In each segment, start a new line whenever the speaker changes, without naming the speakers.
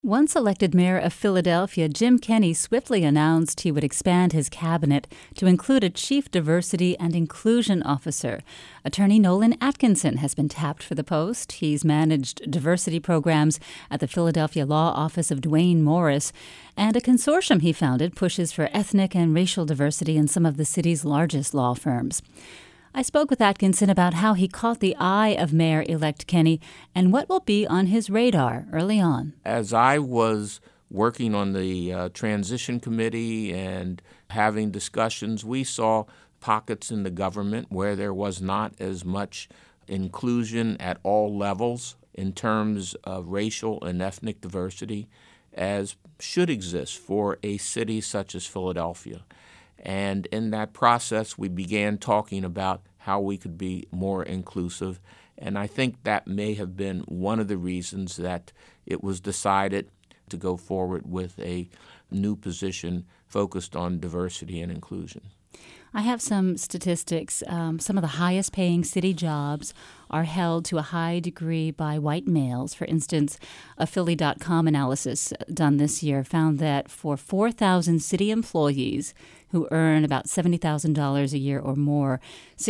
Once elected mayor of Philadelphia, Jim Kenney swiftly announced he would expand his cabinet to include a chief diversity and inclusion officer. Attorney Nolan Atkinson has been tapped for the post. He's managed diversity programs at the Philadelphia law office of Duane Morris, and a consortium he founded pushes for ethnic and racial diversity in some of the city's largest law firms. I spoke with Atkinson about how he caught the eye of Mayor-elect Kenney and what will be on his radar early on.
As I was working on the transition committee and having discussions, we saw pockets in the government where there was not as much inclusion at all levels in terms of racial and ethnic diversity as should exist for a city such as Philadelphia. And in that process, we began talking about how we could be more inclusive. And I think that may have been one of the reasons that it was decided to go forward with a new position focused on diversity and inclusion.
I have some statistics. Some of the highest paying city jobs are held to a high degree by white males. For instance, a Philly.com analysis done this year found that for 4,000 city employees who earn about $70,000 a year or more,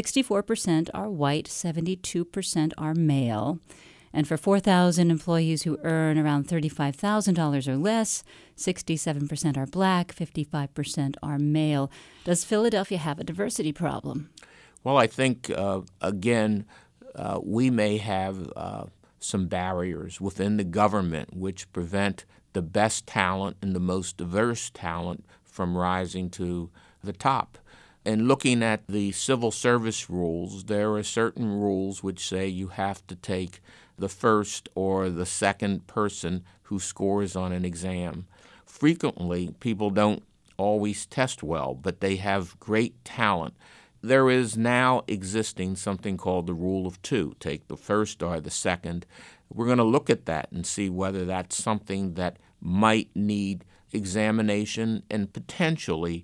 64% are white, 72% are male. And for 4,000 employees who earn around $35,000 or less, 67% are black, 55% are male. Does Philadelphia have a diversity problem?
Well, I think, again, we may have some barriers within the government which prevent the best talent and the most diverse talent from rising to the top. And looking at the civil service rules, there are certain rules which say you have to take the first or the second person who scores on an exam. Frequently, people don't always test well, but they have great talent. There is now existing something called the rule of two. Take the first or the second. We're going to look at that and see whether that's something that might need examination and potentially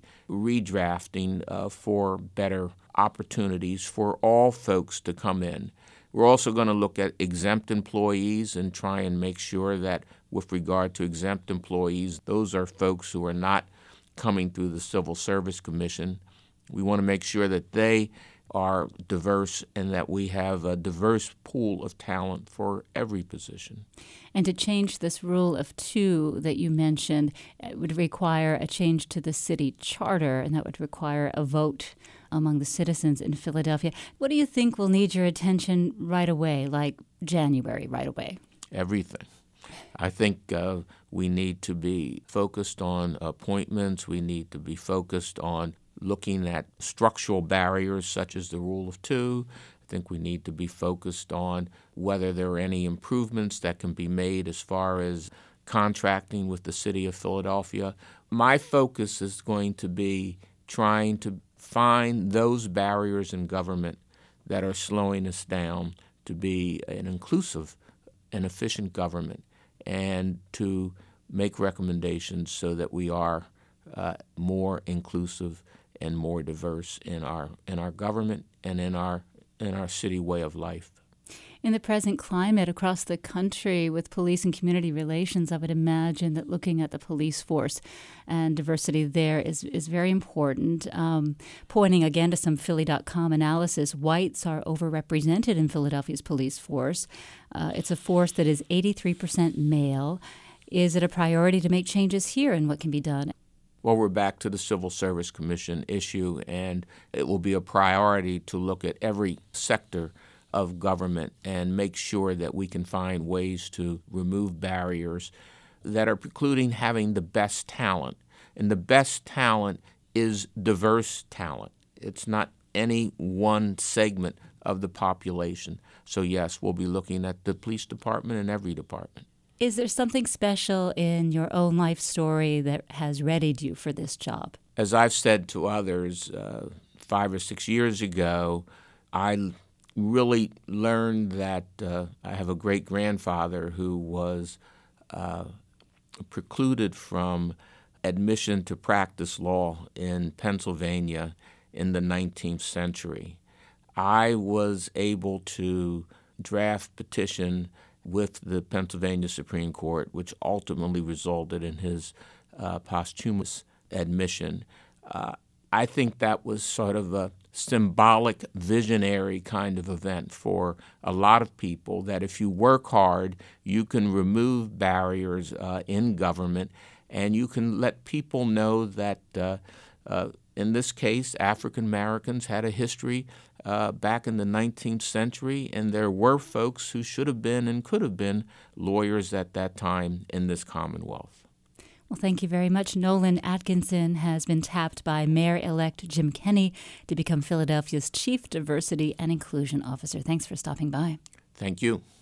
redrafting for better opportunities for all folks to come in. We're also going to look at exempt employees and try and make sure that with regard to exempt employees, those are folks who are not coming through the Civil Service Commission. We want to make sure that they are diverse and that we have a diverse pool of talent for every position.
And to change this rule of two that you mentioned, it would require a change to the city charter, and that would require a vote among the citizens in Philadelphia. What do you think will need your attention right away, like January right away?
Everything. I think we need to be focused on appointments. We need to be focused on looking at structural barriers such as the rule of two. I think we need to be focused on whether there are any improvements that can be made as far as contracting with the city of Philadelphia. My focus is going to be trying to find those barriers in government that are slowing us down to be an inclusive and efficient government and to make recommendations so that we are more inclusive and more diverse in our government and in our city way of life.
In the present climate across the country with police and community relations, I would imagine that looking at the police force and diversity there is very important. Pointing again to some Philly.com analysis, whites are overrepresented in Philadelphia's police force. It's a force that is 83% male. Is it a priority to make changes here, and what can be done?
Well, we're back to the Civil Service Commission issue, and it will be a priority to look at every sector of government and make sure that we can find ways to remove barriers that are precluding having the best talent. And the best talent is diverse talent. It's not any one segment of the population. So, yes, we'll be looking at the police department and every department.
Is there something special in your own life story that has readied you for this job?
As I've said to others, 5 or 6 years ago, I really learned that I have a great-grandfather who was precluded from admission to practice law in Pennsylvania in the 19th century. I was able to draft petition with the Pennsylvania Supreme Court, which ultimately resulted in his posthumous admission. I think that was sort of a symbolic, visionary kind of event for a lot of people, that if you work hard, you can remove barriers in government, and you can let people know that, in this case, African Americans had a history back in the 19th century, and there were folks who should have been and could have been lawyers at that time in this Commonwealth.
Well, thank you very much. Nolan Atkinson has been tapped by Mayor-elect Jim Kenney to become Philadelphia's Chief Diversity and Inclusion Officer. Thanks for stopping by.
Thank you.